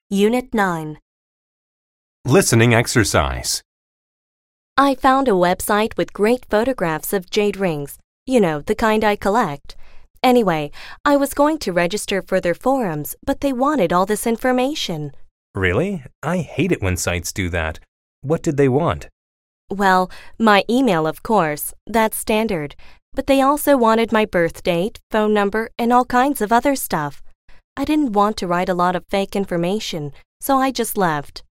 Unit 9. Listening exercise. I found a website with great photographs of jade rings. You know, the kind I collect. Anyway, I was going to register for their forums, but they wanted all this information. Really? I hate it when sites do that. What did they want? Well, my email, of course. That's standard. But they also wanted my birth date, phone number, and all kinds of other stuff. I didn't want to write a lot of fake information, so I just left.